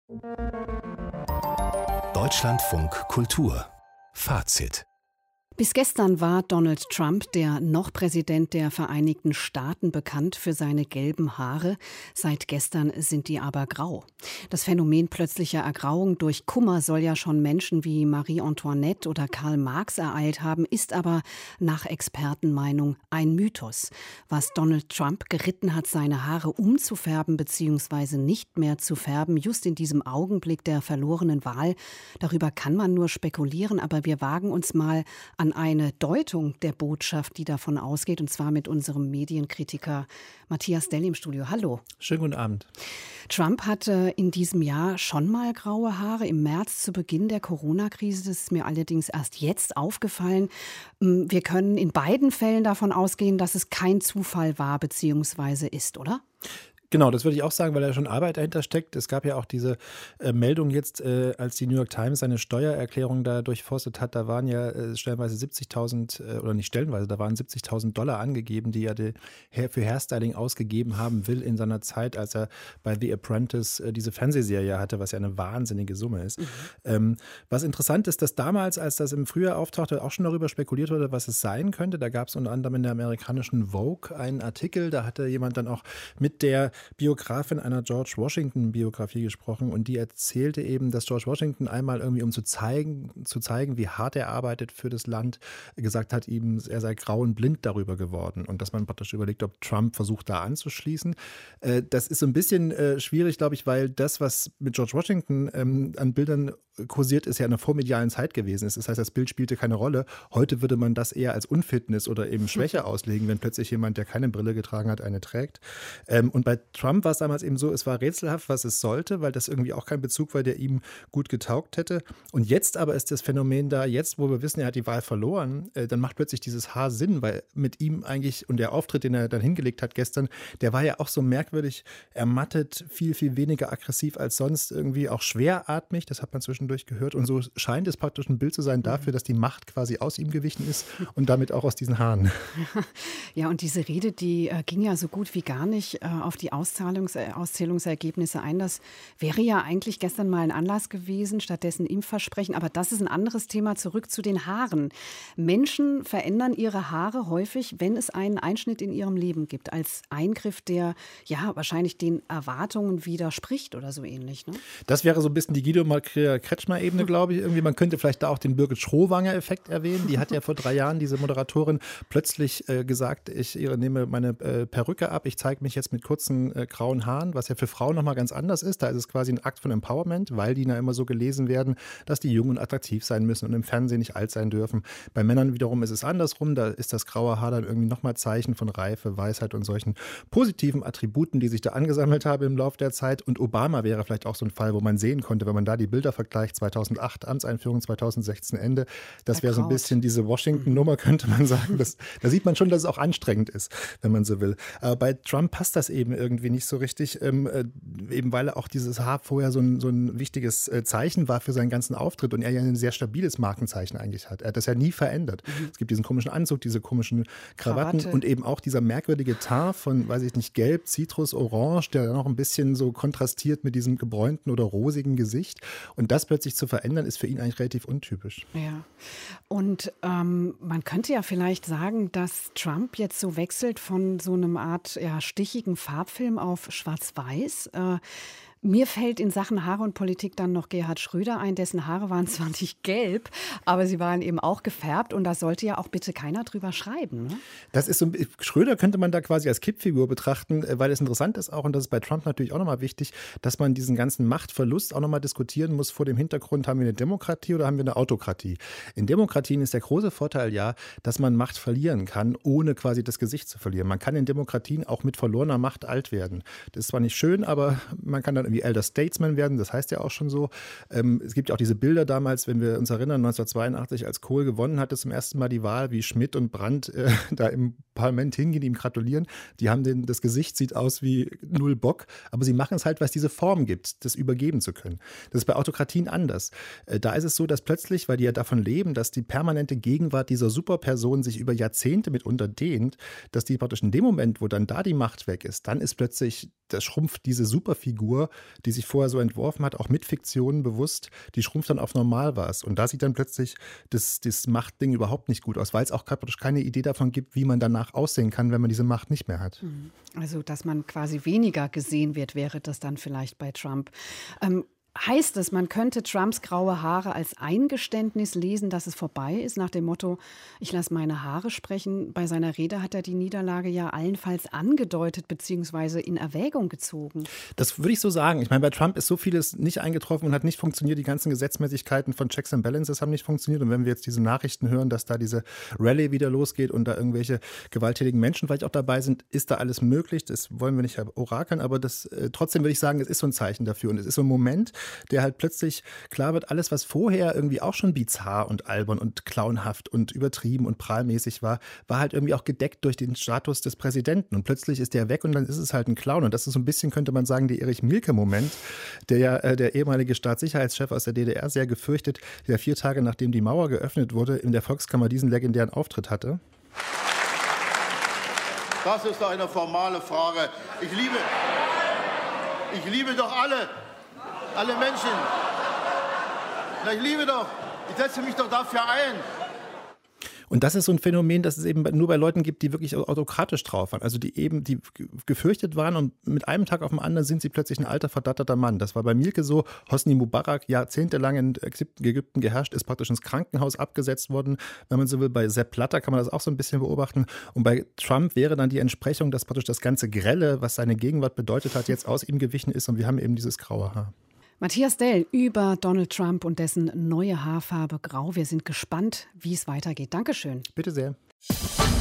Deutschlandfunk Kultur Fazit. Bis gestern war Donald Trump, der noch Präsident der Vereinigten Staaten, bekannt für seine gelben Haare. Seit gestern sind die aber grau. Das Phänomen plötzlicher Ergrauung durch Kummer soll ja schon Menschen wie Marie Antoinette oder Karl Marx ereilt haben, ist aber nach Expertenmeinung ein Mythos. Was Donald Trump geritten hat, seine Haare umzufärben bzw. nicht mehr zu färben, just in diesem Augenblick der verlorenen Wahl, darüber kann man nur spekulieren, aber wir wagen uns mal an eine Deutung der Botschaft, die davon ausgeht, und zwar mit unserem Medienkritiker Matthias Dell im Studio. Hallo. Schönen guten Abend. Trump hatte in diesem Jahr schon mal graue Haare im März zu Beginn der Corona-Krise. Das ist mir allerdings erst jetzt aufgefallen. Wir können in beiden Fällen davon ausgehen, dass es kein Zufall war bzw. ist, oder? Genau, das würde ich auch sagen, weil da schon Arbeit dahinter steckt. Es gab ja auch diese Meldung jetzt, als die New York Times seine Steuererklärung da durchforstet hat, da waren ja stellenweise 70.000, oder nicht stellenweise, da waren $70.000 angegeben, die er für Hairstyling ausgegeben haben will in seiner Zeit, als er bei The Apprentice diese Fernsehserie hatte, was ja eine wahnsinnige Summe ist. Was interessant ist, dass damals, als das im Frühjahr auftauchte, auch schon darüber spekuliert wurde, was es sein könnte. Da gab es unter anderem in der amerikanischen Vogue einen Artikel, da hatte jemand dann auch mit der Biografin einer George Washington-Biografie gesprochen und die erzählte eben, dass George Washington einmal irgendwie, um zu zeigen, wie hart er arbeitet für das Land, gesagt hat ihm, er sei grau und blind darüber geworden und dass man praktisch überlegt, ob Trump versucht, da anzuschließen. Das ist so ein bisschen schwierig, glaube ich, weil das, was mit George Washington an Bildern kursiert, ist ja in einer vormedialen Zeit gewesen. Das heißt, das Bild spielte keine Rolle. Heute würde man das eher als Unfitness oder eben Schwäche auslegen, wenn plötzlich jemand, der keine Brille getragen hat, eine trägt. Und bei Trump war es damals eben so, es war rätselhaft, was es sollte, weil das irgendwie auch kein Bezug war, der ihm gut getaugt hätte. Und jetzt aber ist das Phänomen da, jetzt, wo wir wissen, er hat die Wahl verloren, dann macht plötzlich dieses Haar Sinn, weil mit ihm eigentlich, und der Auftritt, den er dann hingelegt hat gestern, der war ja auch so merkwürdig ermattet, viel, viel weniger aggressiv als sonst, irgendwie auch schweratmig, das hat man zwischendurch gehört. Und so scheint es praktisch ein Bild zu sein dafür, dass die Macht quasi aus ihm gewichen ist und damit auch aus diesen Haaren. Ja, und diese Rede, die ging ja so gut wie gar nicht auf die Auszählungsergebnisse ein. Das wäre ja eigentlich gestern mal ein Anlass gewesen, stattdessen Impfversprechen. Aber das ist ein anderes Thema. Zurück zu den Haaren. Menschen verändern ihre Haare häufig, wenn es einen Einschnitt in ihrem Leben gibt, als Eingriff, der ja wahrscheinlich den Erwartungen widerspricht oder so ähnlich. Ne? Das wäre so ein bisschen die Guido Kretschmer-Ebene, glaube ich. Irgendwie, man könnte vielleicht da auch den Birgit Schrowanger-Effekt erwähnen. Die hat ja vor 3 Jahren, diese Moderatorin, plötzlich gesagt, ich nehme meine Perücke ab, ich zeige mich jetzt mit kurzen grauen Haaren, was ja für Frauen nochmal ganz anders ist. Da ist es quasi ein Akt von Empowerment, weil die ja immer so gelesen werden, dass die jung und attraktiv sein müssen und im Fernsehen nicht alt sein dürfen. Bei Männern wiederum ist es andersrum. Da ist das graue Haar dann irgendwie nochmal Zeichen von Reife, Weisheit und solchen positiven Attributen, die sich da angesammelt haben im Laufe der Zeit. Und Obama wäre vielleicht auch so ein Fall, wo man sehen konnte, wenn man da die Bilder vergleicht, 2008 Amtseinführung, 2016 Ende. Das wäre so ein bisschen diese Washington-Nummer, könnte man sagen. Da sieht man schon, dass es auch anstrengend ist, wenn man so will. Aber bei Trump passt das eben irgendwie nicht so richtig, eben weil auch dieses Haar vorher so ein wichtiges Zeichen war für seinen ganzen Auftritt und er ja ein sehr stabiles Markenzeichen eigentlich hat. Er hat das ja nie verändert. Es gibt diesen komischen Anzug, diese komischen Krawatten und eben auch dieser merkwürdige Teint von, weiß ich nicht, Gelb, Zitrus, Orange, der dann noch ein bisschen so kontrastiert mit diesem gebräunten oder rosigen Gesicht. Und das plötzlich zu verändern, ist für ihn eigentlich relativ untypisch. Ja, und man könnte ja vielleicht sagen, dass Trump jetzt so wechselt von so einem Art stichigen Farbfilm auf Schwarz-Weiß. Mir fällt in Sachen Haare und Politik dann noch Gerhard Schröder ein, dessen Haare waren zwar nicht gelb, aber sie waren eben auch gefärbt und da sollte ja auch bitte keiner drüber schreiben. Ne? Das ist so, Schröder könnte man da quasi als Kippfigur betrachten, weil es interessant ist auch, und das ist bei Trump natürlich auch nochmal wichtig, dass man diesen ganzen Machtverlust auch nochmal diskutieren muss vor dem Hintergrund, haben wir eine Demokratie oder haben wir eine Autokratie? In Demokratien ist der große Vorteil ja, dass man Macht verlieren kann, ohne quasi das Gesicht zu verlieren. Man kann in Demokratien auch mit verlorener Macht alt werden. Das ist zwar nicht schön, aber man kann dann irgendwie Elder Statesman werden, das heißt ja auch schon so. Es gibt ja auch diese Bilder damals, wenn wir uns erinnern, 1982, als Kohl gewonnen hatte, zum ersten Mal die Wahl, wie Schmidt und Brandt da im Parlament hingehen, ihm gratulieren. Die haben das Gesicht sieht aus wie null Bock, aber sie machen es halt, weil es diese Form gibt, das übergeben zu können. Das ist bei Autokratien anders. Da ist es so, dass plötzlich, weil die ja davon leben, dass die permanente Gegenwart dieser Superperson sich über Jahrzehnte mitunter dehnt, dass die praktisch in dem Moment, wo dann da die Macht weg ist, dann ist plötzlich, das schrumpft diese Superfigur die sich vorher so entworfen hat, auch mit Fiktionen bewusst, die schrumpft dann auf Normalmaß. Und da sieht dann plötzlich das Machtding überhaupt nicht gut aus, weil es auch praktisch keine Idee davon gibt, wie man danach aussehen kann, wenn man diese Macht nicht mehr hat. Also, dass man quasi weniger gesehen wird, wäre das dann vielleicht bei Trump. Heißt es, man könnte Trumps graue Haare als Eingeständnis lesen, dass es vorbei ist, nach dem Motto, ich lasse meine Haare sprechen? Bei seiner Rede hat er die Niederlage ja allenfalls angedeutet bzw. in Erwägung gezogen. Das würde ich so sagen. Ich meine, bei Trump ist so vieles nicht eingetroffen und hat nicht funktioniert. Die ganzen Gesetzmäßigkeiten von Checks and Balances haben nicht funktioniert. Und wenn wir jetzt diese Nachrichten hören, dass da diese Rallye wieder losgeht und da irgendwelche gewalttätigen Menschen vielleicht auch dabei sind, ist da alles möglich. Das wollen wir nicht orakeln, aber trotzdem würde ich sagen, es ist so ein Zeichen dafür. Und es ist so ein Moment, der halt plötzlich klar wird, alles, was vorher irgendwie auch schon bizarr und albern und clownhaft und übertrieben und prahlmäßig war halt irgendwie auch gedeckt durch den Status des Präsidenten. Und plötzlich ist der weg und dann ist es halt ein Clown. Und das ist so ein bisschen, könnte man sagen, der Erich Mielke-Moment, der ja der ehemalige Staatssicherheitschef aus der DDR sehr gefürchtet, der 4 Tage nachdem die Mauer geöffnet wurde, in der Volkskammer diesen legendären Auftritt hatte. Das ist eine formale Frage. Ich liebe doch alle Menschen. Na, ich liebe doch. Ich setze mich doch dafür ein. Und das ist so ein Phänomen, das es eben nur bei Leuten gibt, die wirklich autokratisch drauf waren. Also die gefürchtet waren und mit einem Tag auf den anderen sind sie plötzlich ein alter, verdatterter Mann. Das war bei Mielke so. Hosni Mubarak, jahrzehntelang in Ägypten geherrscht, ist praktisch ins Krankenhaus abgesetzt worden. Wenn man so will, bei Sepp Blatter kann man das auch so ein bisschen beobachten. Und bei Trump wäre dann die Entsprechung, dass praktisch das ganze Grelle, was seine Gegenwart bedeutet hat, jetzt aus ihm gewichen ist und wir haben eben dieses graue Haar. Matthias Dell über Donald Trump und dessen neue Haarfarbe grau. Wir sind gespannt, wie es weitergeht. Dankeschön. Bitte sehr.